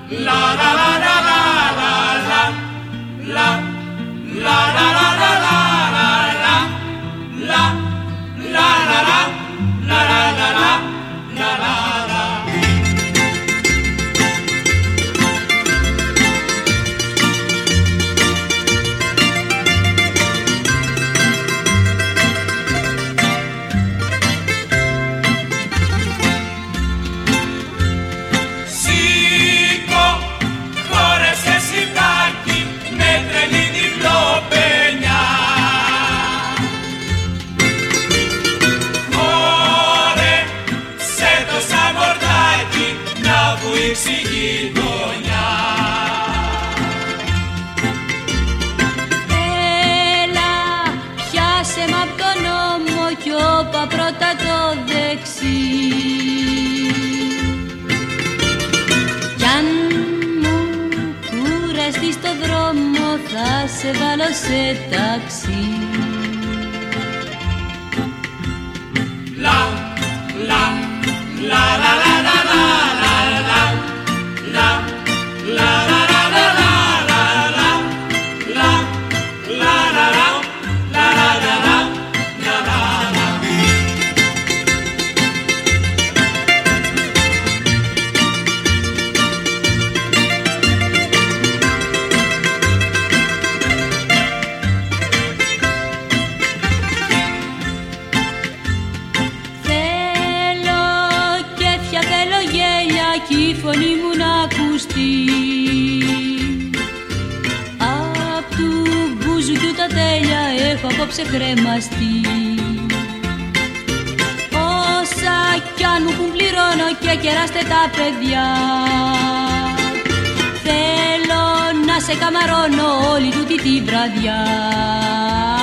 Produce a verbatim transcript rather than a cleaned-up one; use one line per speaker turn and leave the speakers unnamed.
Έλα, πιάσε μ' απ' τον νόμο κι όπα πρώτα το δεξί. Κι αν μου κουραστείς στο δρόμο θα σε βάλω σε ταξί.
Λα, λα, λα, λα, λα, λα, λα, λα, λα, λα, λα,
η φωνή μου να ακουστεί. Απ' του μπουζουκιού τα τέλεια έχω απόψε κρεμαστεί. Όσα κι αν μου έχουν πληρώνω και κεράστε τα παιδιά. Θέλω να σε καμαρώνω όλη τούτη τη βραδιά.